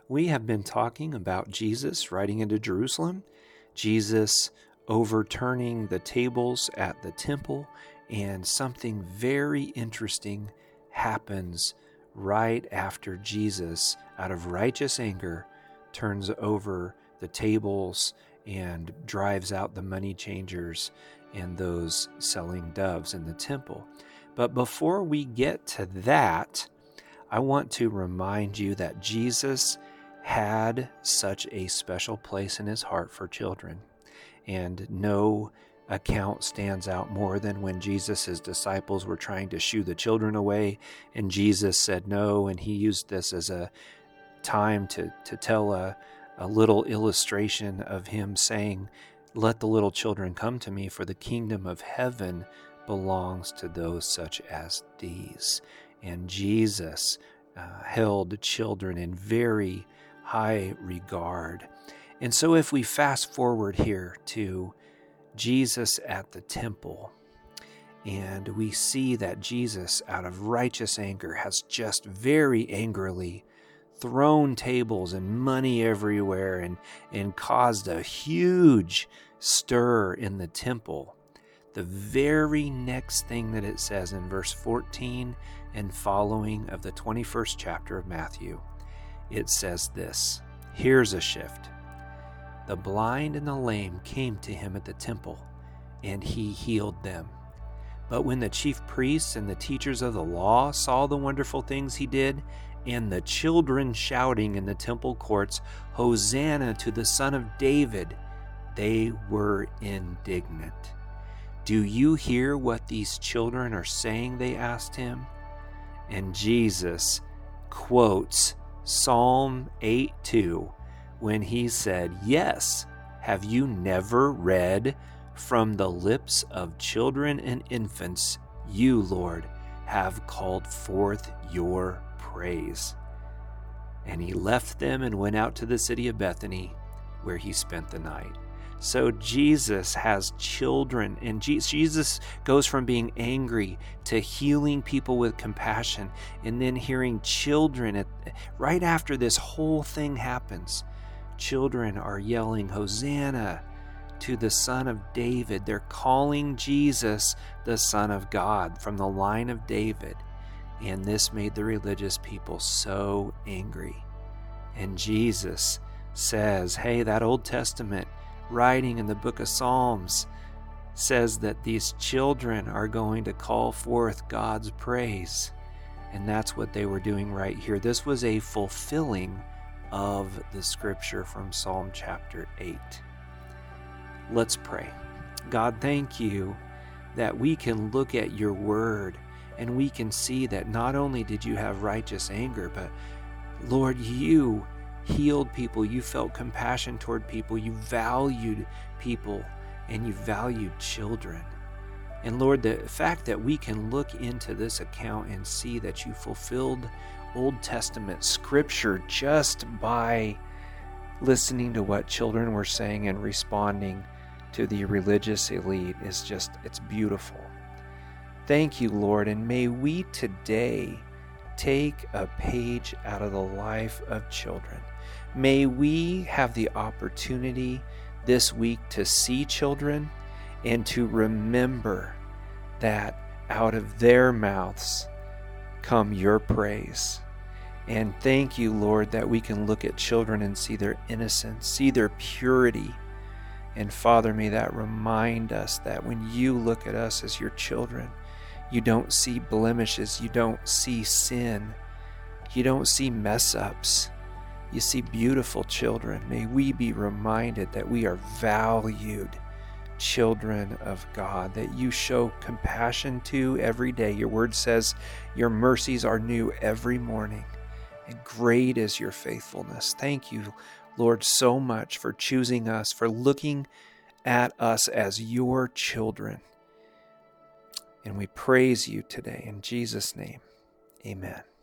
We have been talking about Jesus riding into Jerusalem, Jesus overturning the tables at the temple, and something very interesting happens right after Jesus, out of righteous anger, turns over the tables and drives out the money changers and those selling doves in the temple. But before we get to that, I want to remind you that Jesus had such a special place in his heart for children. And no account stands out more than when Jesus' disciples were trying to shoo the children away, and Jesus said no, and he used this as a time to tell a little illustration of him saying, "Let the little children come to me, for the kingdom of heaven belongs to those such as these." And Jesus held children in very high regard. And so if we fast forward here to Jesus at the temple, and we see that Jesus, out of righteous anger, has just very angrily thrown tables and money everywhere and caused a huge stir in the temple. The very next thing that it says in verse 14 and following of the 21st chapter of Matthew, it says this. Here's a shift. The blind and the lame came to him at the temple, and he healed them. But when the chief priests and the teachers of the law saw the wonderful things he did, and the children shouting in the temple courts, "Hosanna to the Son of David," they were indignant. "Do you hear what these children are saying?" they asked him. And Jesus quotes Psalm 8:2 when he said, "Yes, have you never read, from the lips of children and infants, you, Lord, have called forth your praise." And he left them and went out to the city of Bethany, where he spent the night. So Jesus has children, and Jesus goes from being angry to healing people with compassion, and then hearing children. Right after this whole thing happens, children are yelling, "Hosanna to the Son of David." They're calling Jesus the Son of God, from the line of David. And this made the religious people so angry. And Jesus says, hey, that Old Testament writing in the book of Psalms says that these children are going to call forth God's praise. And that's what they were doing right here. This was a fulfilling of the scripture from Psalm chapter 8. Let's pray. God, thank you that we can look at your word and we can see that not only did you have righteous anger, but Lord, you healed people, you felt compassion toward people, you valued people, and you valued children. And Lord, the fact that we can look into this account and see that you fulfilled Old Testament scripture just by listening to what children were saying and responding to the religious elite is just, it's beautiful. Thank you, Lord, and may we today take a page out of the life of children. May we have the opportunity this week to see children and to remember that out of their mouths come your praise. And thank you, Lord, that we can look at children and see their innocence, see their purity. And Father, may that remind us that when you look at us as your children, you don't see blemishes, you don't see sin, you don't see mess-ups. You see beautiful children. May we be reminded that we are valued children of God, that you show compassion to every day. Your word says your mercies are new every morning, and great is your faithfulness. Thank you, Lord, so much for choosing us, for looking at us as your children. And we praise you today in Jesus' name. Amen.